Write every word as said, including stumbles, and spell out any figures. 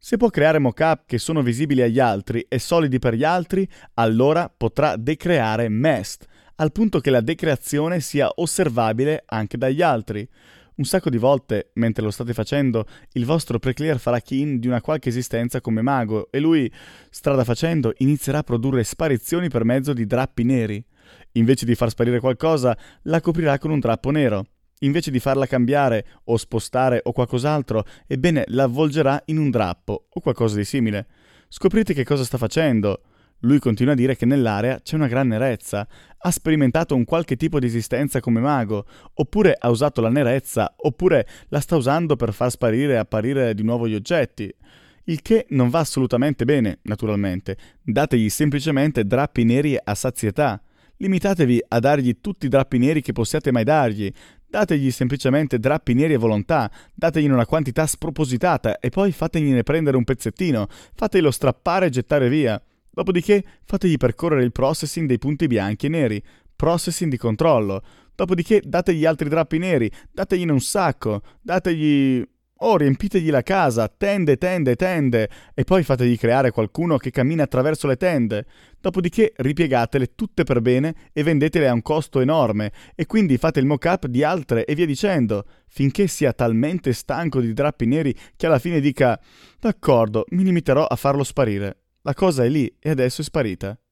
Se può creare mock-up che sono visibili agli altri e solidi per gli altri, allora potrà decreare Mest, al punto che la decreazione sia osservabile anche dagli altri. Un sacco di volte, mentre lo state facendo, il vostro preclear farà key-in di una qualche esistenza come mago e lui, strada facendo, inizierà a produrre sparizioni per mezzo di drappi neri. Invece di far sparire qualcosa, la coprirà con un drappo nero. Invece di farla cambiare o spostare o qualcos'altro, ebbene la avvolgerà in un drappo o qualcosa di simile. Scoprite che cosa sta facendo. Lui continua a dire che nell'area c'è una gran nerezza, ha sperimentato un qualche tipo di esistenza come mago, oppure ha usato la nerezza, oppure la sta usando per far sparire e apparire di nuovo gli oggetti. Il che non va assolutamente bene, naturalmente. Dategli semplicemente drappi neri a sazietà. Limitatevi a dargli tutti i drappi neri che possiate mai dargli. Dategli semplicemente drappi neri a volontà, dategli una quantità spropositata e poi fategliene prendere un pezzettino, fateglielo strappare e gettare via. Dopodiché fategli percorrere il processing dei punti bianchi e neri, processing di controllo. Dopodiché dategli altri drappi neri, dategliene un sacco, dategli... Oh, riempitegli la casa, tende, tende, tende, e poi fategli creare qualcuno che cammina attraverso le tende. Dopodiché ripiegatele tutte per bene e vendetele a un costo enorme, e quindi fate il mock-up di altre e via dicendo, finché sia talmente stanco di drappi neri che alla fine dica «D'accordo, mi limiterò a farlo sparire». La cosa è lì e adesso è sparita.